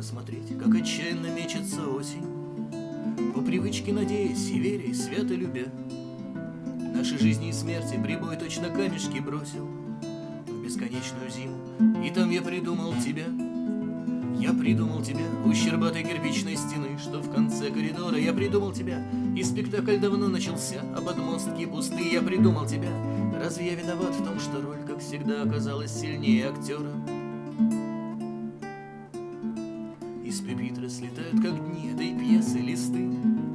смотреть, как отчаянно мечется осень, по привычке надеясь и веря, и свято любя. Наши жизни и смерти прибой точно камешки бросил в бесконечную зиму, и там я придумал тебя. Я придумал тебя у щербатой кирпичной стены, что в конце коридора. Я придумал тебя, и спектакль давно начался, а подмостки пусты. Я придумал тебя. Разве я виноват в том, что роль, как всегда, оказалась сильнее актера? Из пюпитра слетают, как дни этой пьесы, листы.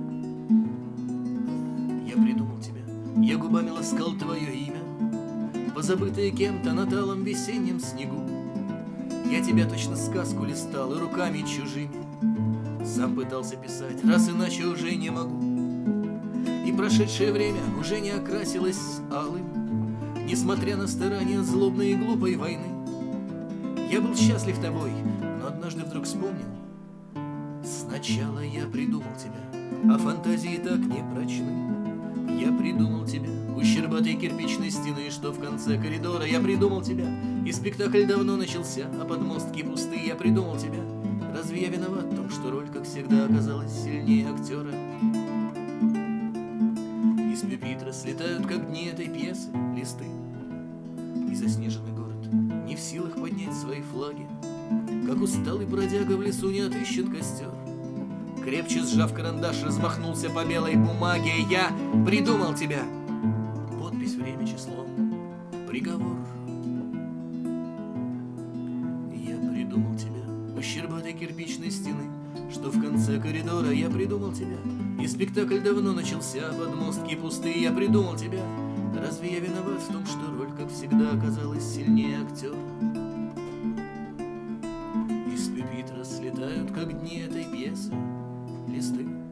Я придумал тебя, я губами ласкал твое имя, позабытое кем-то на талом весеннем снегу. Я тебя точно сказку листал и руками чужими сам пытался писать, раз иначе уже не могу. И прошедшее время уже не окрасилось алым, несмотря на старания злобной и глупой войны. Я был счастлив тобой, но однажды вдруг вспомнил: сначала я придумал тебя, а фантазии так не прочны. Я придумал тебя у щербатой кирпичной стены, что в конце коридора. Я придумал тебя, и спектакль давно начался, а подмостки пусты. Я придумал тебя. Разве я виноват в том, что роль, как всегда, оказалась сильнее актера? Из пюпитра слетают, как дни этой пьесы, листы. И заснеженный город не в силах поднять свои флаги, как усталый бродяга в лесу не отыщет костер. Крепче сжав карандаш, размахнулся по белой бумаге. Я придумал тебя. Подпись, время, число, приговор. Я придумал тебя у щербатой кирпичной стены, что в конце коридора. Я придумал тебя, и спектакль давно начался, а подмостки пустые. Я придумал тебя. Разве я виноват в том, что роль, как всегда, оказалась сильнее актера? Из пюпитра слетают, как дни этой пьесы, листы.